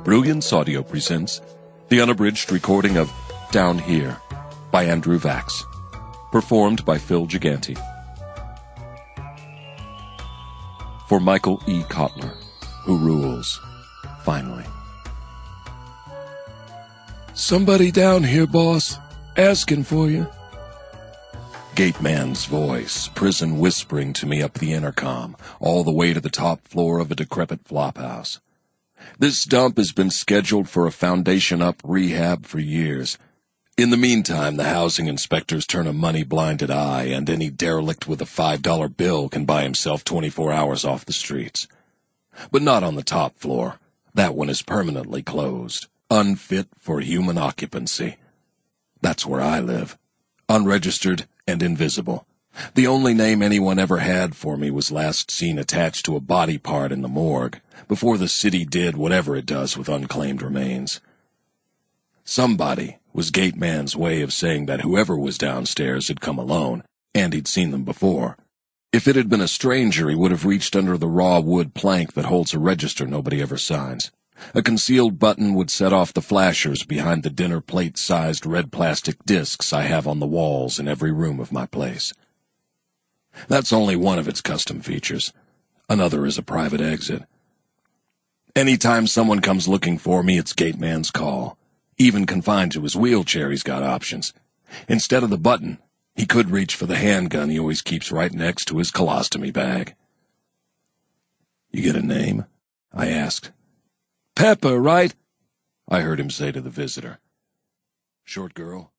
Brilliance Audio presents the unabridged recording of Down Here by Andrew Vax, performed by Phil Gigante. For Michael E. Kotler, who rules, finally. Somebody down here, boss, asking for you. Gateman's voice, prison whispering to me up the intercom, all the way to the top floor of a decrepit flophouse. This dump has been scheduled for a foundation-up rehab for years. In the meantime, the housing inspectors turn a money-blinded eye, and any derelict with a $5 bill can buy himself 24 hours off the streets. But not on the top floor. That one is permanently closed, unfit for human occupancy. That's where I live, unregistered and invisible. The only name anyone ever had for me was last seen attached to a body part in the morgue, before the city did whatever it does with unclaimed remains. Somebody was Gateman's way of saying that whoever was downstairs had come alone, and he'd seen them before. If it had been a stranger, he would have reached under the raw wood plank that holds a register nobody ever signs. A concealed button would set off the flashers behind the dinner plate-sized red plastic discs I have on the walls in every room of my place. That's only one of its custom features. Another is a private exit. Anytime someone comes looking for me, it's Gateman's call. Even confined to his wheelchair, he's got options. Instead of the button, he could reach for the handgun he always keeps right next to his colostomy bag. "You get a name?" I asked. Pepper, right? I heard him say to the visitor. "Short girl?"